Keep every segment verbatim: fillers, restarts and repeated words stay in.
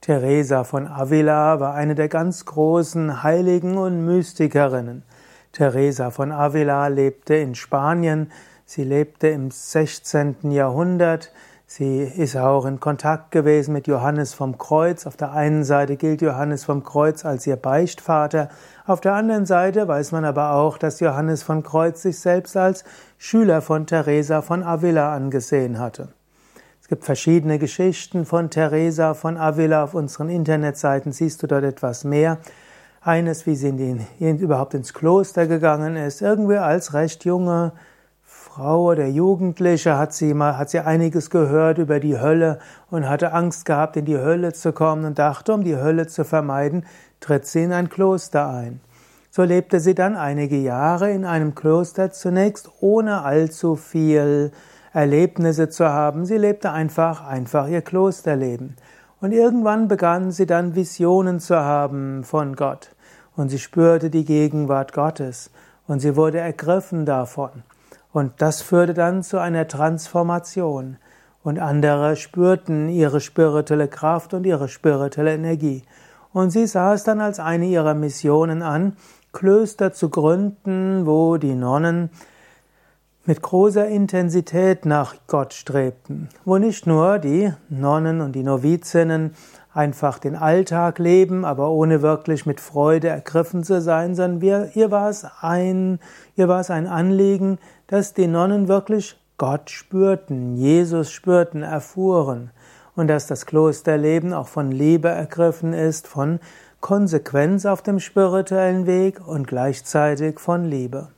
Teresa von Avila war eine der ganz großen Heiligen und Mystikerinnen. Teresa von Avila lebte in Spanien. Sie lebte im sechzehnten Jahrhundert. Sie ist auch in Kontakt gewesen mit Johannes vom Kreuz. Auf der einen Seite gilt Johannes vom Kreuz als ihr Beichtvater. Auf der anderen Seite weiß man aber auch, dass Johannes vom Kreuz sich selbst als Schüler von Teresa von Avila angesehen hatte. Es gibt verschiedene Geschichten von Teresa von Avila. Auf unseren Internetseiten siehst du dort etwas mehr. Eines, wie sie in die, überhaupt ins Kloster gegangen ist. Irgendwie als recht junge Frau oder Jugendliche hat sie mal, hat sie einiges gehört über die Hölle und hatte Angst gehabt, in die Hölle zu kommen und dachte, um die Hölle zu vermeiden, tritt sie in ein Kloster ein. So lebte sie dann einige Jahre in einem Kloster, zunächst ohne allzu viel Erlebnisse zu haben. Sie lebte einfach, einfach ihr Klosterleben. Und irgendwann begann sie dann Visionen zu haben von Gott. Und sie spürte die Gegenwart Gottes. Und sie wurde ergriffen davon. Und das führte dann zu einer Transformation. Und andere spürten ihre spirituelle Kraft und ihre spirituelle Energie. Und sie sah es dann als eine ihrer Missionen an, Klöster zu gründen, wo die Nonnen mit großer Intensität nach Gott strebten, wo nicht nur die Nonnen und die Novizinnen einfach den Alltag leben, aber ohne wirklich mit Freude ergriffen zu sein, sondern wir, ihr war es ein, ihr war es ein Anliegen, dass die Nonnen wirklich Gott spürten, Jesus spürten, erfuhren und dass das Klosterleben auch von Liebe ergriffen ist, von Konsequenz auf dem spirituellen Weg und gleichzeitig von Liebe.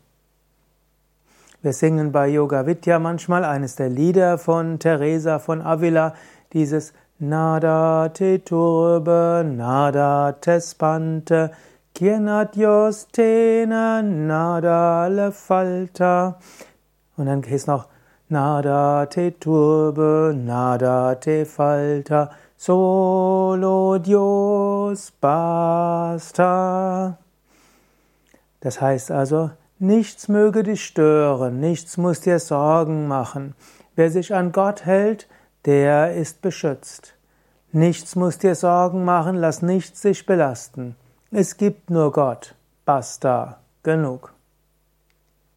Wir singen bei Yoga Vidya manchmal eines der Lieder von Teresa von Avila, dieses Nada te turbe, nada te spante, quien ad Dios tene, nada le falta. Und dann ist noch Nada te turbe, nada te falta, solo Dios basta. Das heißt also, nichts möge dich stören, nichts muss dir Sorgen machen. Wer sich an Gott hält, der ist beschützt. Nichts muss dir Sorgen machen, lass nichts sich belasten. Es gibt nur Gott. Basta. Genug.